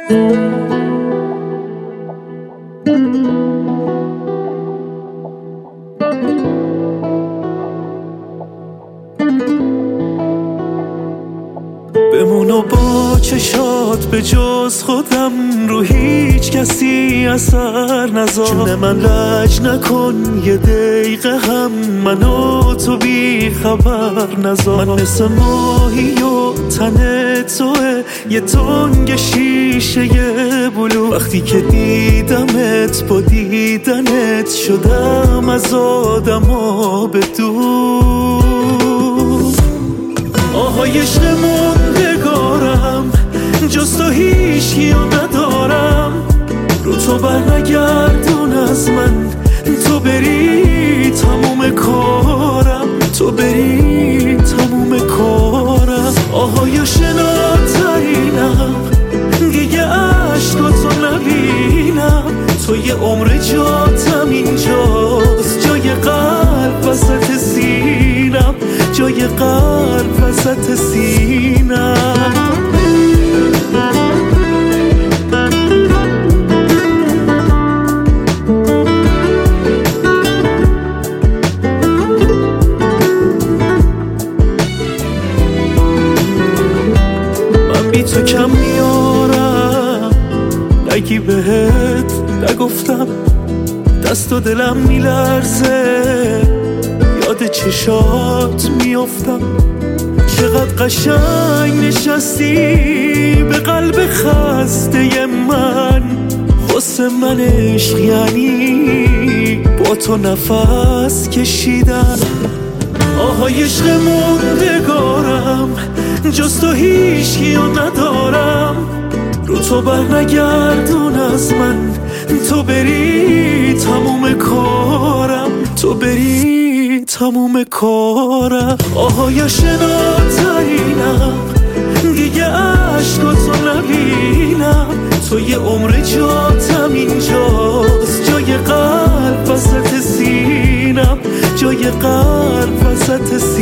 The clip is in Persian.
بمونو با چشات به جز خودم رو هیچ کسی اثر نذار. جون من لج نکن یه دقیقه هم منو تو بی خبر نذار. من مثل ماهی و تن توه یه تنگ شیشه بلو. وقتی که دیدمت با دیدنت شدم از آدما به دور. آهای عشق موندگارم جز تو هیچکیو ندارم. رو تو برنگردون از من تو بری تموم کارم. تو بری تموم کارم. آهای شناترینم دیگه عشقاتو نبینم. تو یه عمر جاتم اینجاست جای قلب وسط سینم. جای قلب وسط سینم. من بی تو کم میارم نگی بهت نگفتم. دست و دلم میلرزه یاد چشات میافتم. چقدر قشنگ نشستی به قلب خسته من. حسن من عشق یعنی با تو نفس کشیدن. آهای عشق موندگارم جز تو هیچکیو ندارم. رو تو برنگردون از من تو بری تموم کارم. تو بری تموم کارم. آهای شناترینم دیگه عشقاتو نبینم. تو یه عمر جاتم اینجاست جای قلب وسط سینم. جای قلب وسط سینم.